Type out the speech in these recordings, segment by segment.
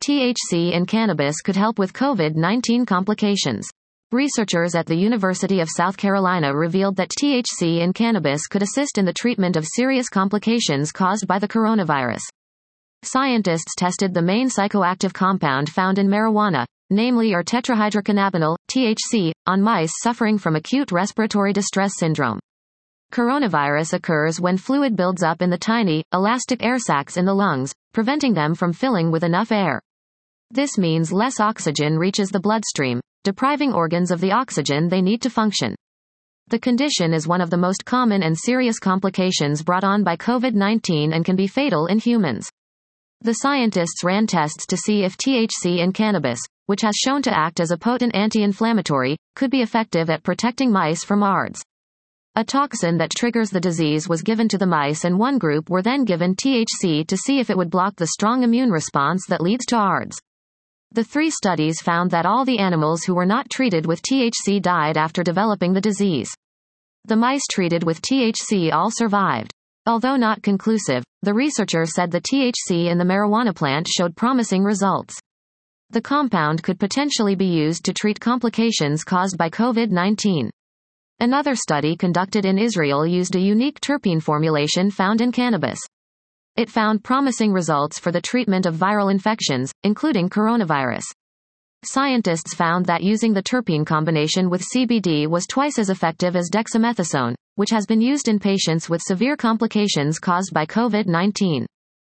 THC in cannabis could help with COVID-19 complications. Researchers at the University of South Carolina revealed that THC in cannabis could assist in the treatment of serious complications caused by the coronavirus. Scientists tested the main psychoactive compound found in marijuana, namely or tetrahydrocannabinol, THC, on mice suffering from acute respiratory distress syndrome. Coronavirus occurs when fluid builds up in the tiny, elastic air sacs in the lungs, preventing them from filling with enough air. This means less oxygen reaches the bloodstream, depriving organs of the oxygen they need to function. The condition is one of the most common and serious complications brought on by COVID-19 and can be fatal in humans. The scientists ran tests to see if THC in cannabis, which has shown to act as a potent anti-inflammatory, could be effective at protecting mice from ARDS. A toxin that triggers the disease was given to the mice, and one group were then given THC to see if it would block the strong immune response that leads to ARDS. The 3 studies found that all the animals who were not treated with THC died after developing the disease. The mice treated with THC all survived. Although not conclusive, the researcher said the THC in the marijuana plant showed promising results. The compound could potentially be used to treat complications caused by COVID-19. Another study conducted in Israel used a unique terpene formulation found in cannabis. It found promising results for the treatment of viral infections, including coronavirus. Scientists found that using the terpene combination with CBD was twice as effective as dexamethasone, which has been used in patients with severe complications caused by COVID-19.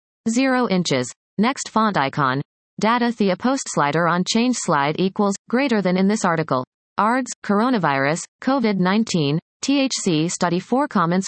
0 inches. Next font icon. Data Thea post slider on change slide equals, greater than in this article. ARDS, coronavirus, COVID-19, THC study 4 comments.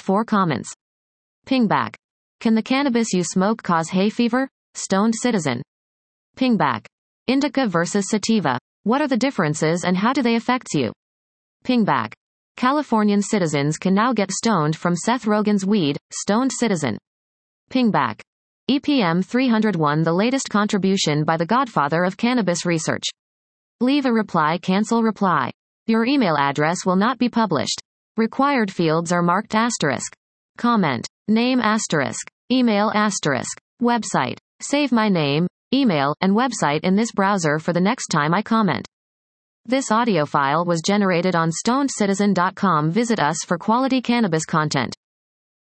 Pingback. Can the cannabis you smoke cause hay fever? Stoned citizen. Pingback. Indica versus sativa. What are the differences and how do they affect you? Pingback. Californian citizens can now get stoned from Seth Rogen's weed, stoned citizen. Pingback. EPM 301, the latest contribution by the godfather of cannabis research. Leave a reply, cancel reply. Your email address will not be published. Required fields are marked asterisk. Comment. Name asterisk. Email asterisk. Website. Save my name, email, and website in this browser for the next time I comment. This audio file was generated on stonedcitizen.com. Visit us for quality cannabis content.